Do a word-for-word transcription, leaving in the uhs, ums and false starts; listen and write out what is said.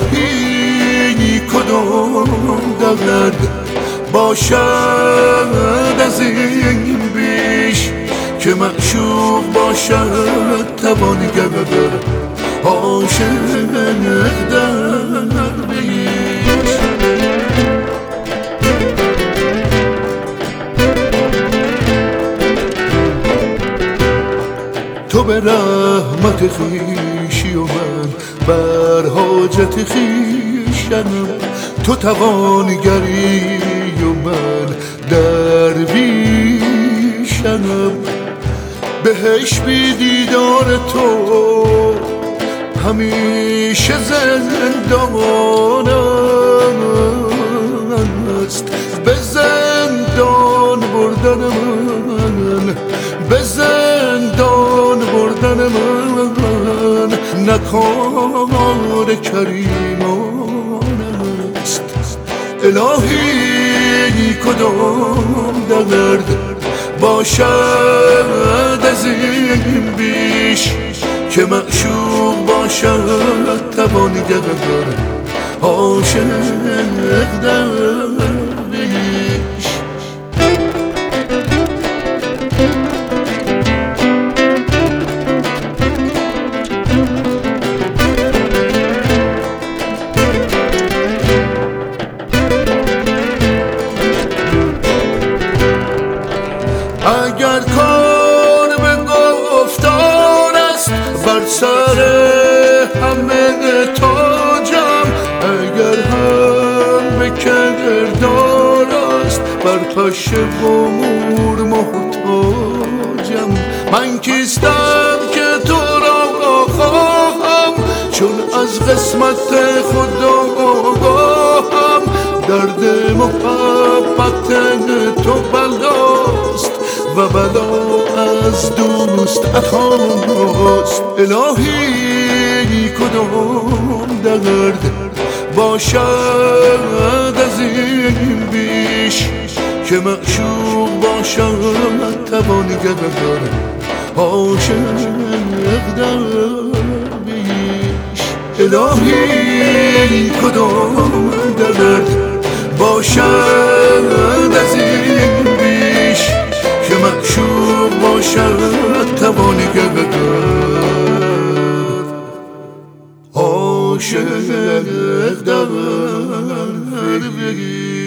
الهی کدام درد باشد از این بیش که معشوق باشد توانگر عاشق درویش. تو به رحمت خویشی و من بر حاجت خویشم، تو توانگری و من درویشم. بهش بی دیدار تو همیشه زندان است، به زندان بردن من، به زندان بردن من نکار کریمان است. الهی کدام درد باشد از این بیش که معشوق باشد توانگر عاشق درویش. اگر کار به گفتار است بر سر همه تاجم، اگر هم به کردار است بر پشه و مور محتاجم. من کیستم که تو را خواهم، چون از قسمت خدا آگاهم. درد محبت تو بلاست و بلا از دوست عطاست. الهی کدام درد باشد از این بیش که معشوق باشد توانگر عاشق درویش. الهی کدام درد باشد از این بیش که معشوق باشد توانگر عاشق درویش.